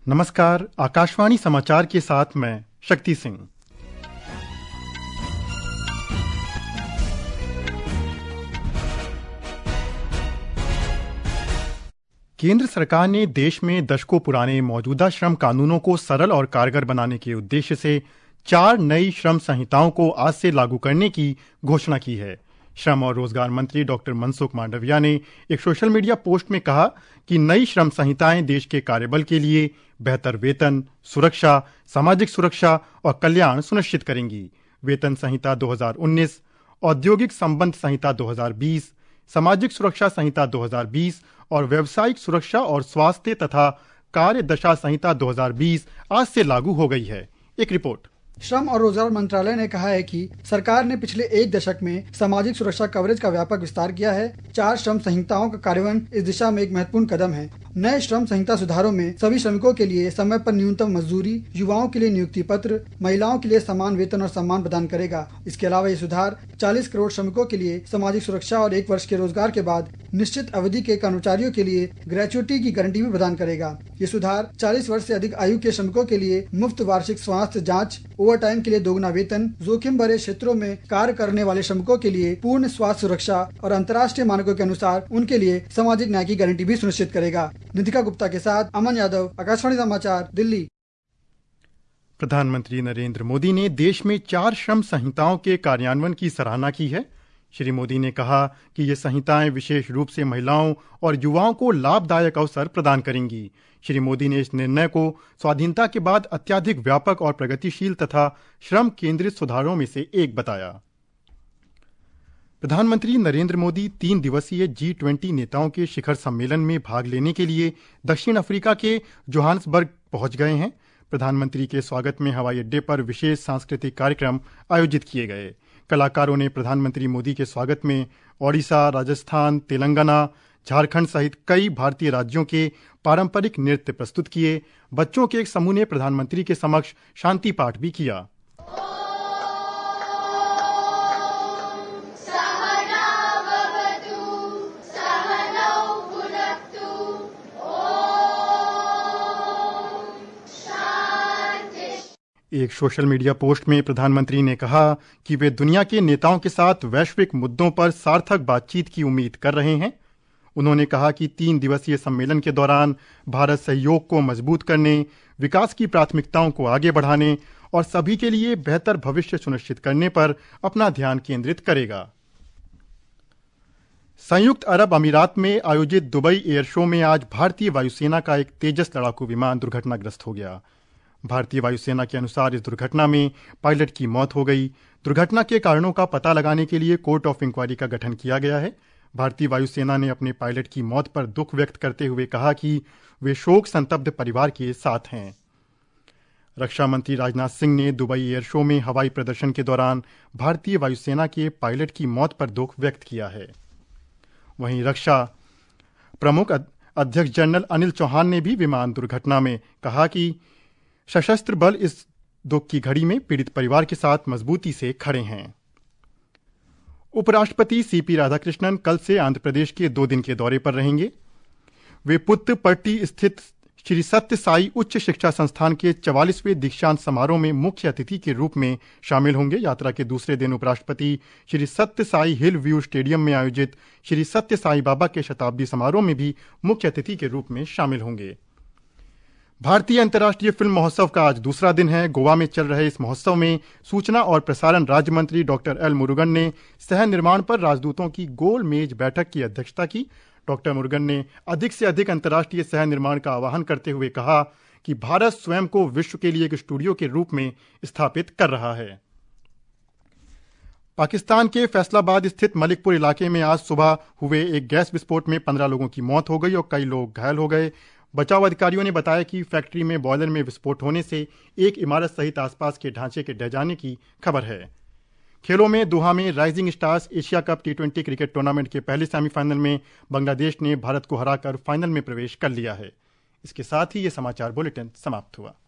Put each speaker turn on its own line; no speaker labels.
नमस्कार, आकाशवाणी समाचार के साथ मैं शक्ति सिंह। केंद्र सरकार ने देश में दशकों पुराने मौजूदा श्रम कानूनों को सरल और कारगर बनाने के उद्देश्य से 4 नई श्रम संहिताओं को आज से लागू करने की घोषणा की है। श्रम और रोजगार मंत्री डॉक्टर मनसुख मांडविया ने एक सोशल मीडिया पोस्ट में कहा कि नई श्रम संहिताएं देश के कार्यबल के लिए बेहतर वेतन, सुरक्षा, सामाजिक सुरक्षा और कल्याण सुनिश्चित करेंगी। वेतन संहिता 2019, औद्योगिक संबंध संहिता 2020, सामाजिक सुरक्षा संहिता 2020 और व्यावसायिक सुरक्षा और स्वास्थ्य तथा कार्य दशा संहिता 2020 आज से लागू हो गई है। एक रिपोर्ट।
श्रम और रोजगार मंत्रालय ने कहा है कि सरकार ने पिछले 1 दशक में सामाजिक सुरक्षा कवरेज का व्यापक विस्तार किया है। 4 श्रम संहिताओं का कार्यान्वयन इस दिशा में एक महत्वपूर्ण कदम है। नए श्रम संहिता सुधारों में सभी श्रमिकों के लिए समय पर न्यूनतम मजदूरी, युवाओं के लिए नियुक्ति पत्र, महिलाओं के लिए समान वेतन और सम्मान प्रदान करेगा। इसके अलावा ये सुधार 40 करोड़ श्रमिकों के लिए सामाजिक सुरक्षा और 1 वर्ष के रोजगार के बाद निश्चित अवधि के कर्मचारियों के लिए ग्रेच्युटी की गारंटी भी प्रदान करेगा। ये सुधार 40 वर्ष से अधिक आयु के श्रमिकों के लिए मुफ्त वार्षिक स्वास्थ्य जाँच, ओवरटाइम के लिए दोगुना वेतन, जोखिम भरे क्षेत्रों में कार्य करने वाले श्रमिकों के लिए पूर्ण स्वास्थ्य सुरक्षा और अंतर्राष्ट्रीय मानकों के अनुसार उनके लिए सामाजिक न्याय की गारंटी भी सुनिश्चित करेगा। निधिका गुप्ता के साथ अमन यादव, आकाशवाणी समाचार, दिल्ली।
प्रधानमंत्री नरेंद्र मोदी ने देश में 4 श्रम संहिताओं के कार्यान्वयन की सराहना की है। श्री मोदी ने कहा कि ये संहिताएं विशेष रूप से महिलाओं और युवाओं को लाभदायक अवसर प्रदान करेंगी। श्री मोदी ने इस निर्णय को स्वाधीनता के बाद अत्यधिक व्यापक और प्रगतिशील तथा श्रम केंद्रित सुधारों में से एक बताया। प्रधानमंत्री नरेंद्र मोदी 3 दिवसीय G20 नेताओं के शिखर सम्मेलन में भाग लेने के लिए दक्षिण अफ्रीका के जोहान्सबर्ग पहुंच गए हैं। प्रधानमंत्री के स्वागत में हवाई अड्डे पर विशेष सांस्कृतिक कार्यक्रम आयोजित किए गए। कलाकारों ने प्रधानमंत्री मोदी के स्वागत में ओडिशा, राजस्थान, तेलंगाना, झारखंड सहित कई भारतीय राज्यों के पारंपरिक नृत्य प्रस्तुत किए। बच्चों के एक समूह ने प्रधानमंत्री के समक्ष शांति पाठ भी किया। एक सोशल मीडिया पोस्ट में प्रधानमंत्री ने कहा कि वे दुनिया के नेताओं के साथ वैश्विक मुद्दों पर सार्थक बातचीत की उम्मीद कर रहे हैं। उन्होंने कहा कि 3 दिवसीय सम्मेलन के दौरान भारत सहयोग को मजबूत करने, विकास की प्राथमिकताओं को आगे बढ़ाने और सभी के लिए बेहतर भविष्य सुनिश्चित करने पर अपना ध्यान केंद्रित करेगा। संयुक्त अरब अमीरात में आयोजित दुबई एयर शो में आज भारतीय वायुसेना का एक तेजस लड़ाकू विमान दुर्घटनाग्रस्त हो गया। भारतीय वायुसेना के अनुसार इस दुर्घटना में पायलट की मौत हो गई। दुर्घटना के कारणों का पता लगाने के लिए कोर्ट ऑफ इंक्वायरी का गठन किया गया है। भारतीय वायुसेना ने अपने पायलट की मौत पर दुख व्यक्त करते हुए कहा कि वे शोक संतप्त परिवार के साथ हैं। रक्षा मंत्री राजनाथ सिंह ने दुबई एयर शो में हवाई प्रदर्शन के दौरान भारतीय वायुसेना के पायलट की मौत पर दुख व्यक्त किया है। वहीं रक्षा प्रमुख अध्यक्ष जनरल अनिल चौहान ने भी विमान दुर्घटना में कहा कि सशस्त्र बल इस दुख की घड़ी में पीड़ित परिवार के साथ मजबूती से खड़े हैं। उपराष्ट्रपति सीपी राधाकृष्णन कल से आंध्र प्रदेश के 2 दिन के दौरे पर रहेंगे। वे पुत्तपट्टी स्थित श्री सत्य साई उच्च शिक्षा संस्थान के 44वें दीक्षांत समारोह में मुख्य अतिथि के रूप में शामिल होंगे। यात्रा के दूसरे दिन उपराष्ट्रपति श्री सत्य साई हिल व्यू स्टेडियम में आयोजित श्री सत्य साई बाबा के शताब्दी समारोह में भी मुख्य अतिथि के रूप में शामिल होंगे। भारतीय अंतर्राष्ट्रीय फिल्म महोत्सव का आज दूसरा दिन है। गोवा में चल रहे इस महोत्सव में सूचना और प्रसारण राज्य मंत्री डॉक्टर एल मुरुगन ने सह निर्माण पर राजदूतों की गोल मेज बैठक की अध्यक्षता की। डॉक्टर मुरुगन ने अधिक से अधिक अंतर्राष्ट्रीय सह निर्माण का आह्वान करते हुए कहा कि भारत स्वयं को विश्व के लिए एक स्टूडियो के रूप में स्थापित कर रहा है। पाकिस्तान के फैसलाबाद स्थित मलिकपुर इलाके में आज सुबह हुए एक गैस विस्फोट में 15 लोगों की मौत हो गई और कई लोग घायल हो गए। बचाव अधिकारियों ने बताया कि फैक्ट्री में बॉयलर में विस्फोट होने से एक इमारत सहित आसपास के ढांचे के ढह जाने की खबर है। खेलों में दोहा में rising stars Asia cup T20 cricket tournament के पहले सेमीफाइनल में बांग्लादेश ने भारत को हराकर फाइनल में प्रवेश कर लिया है। इसके साथ ही ये समाचार बुलेटिन समाप्त हुआ।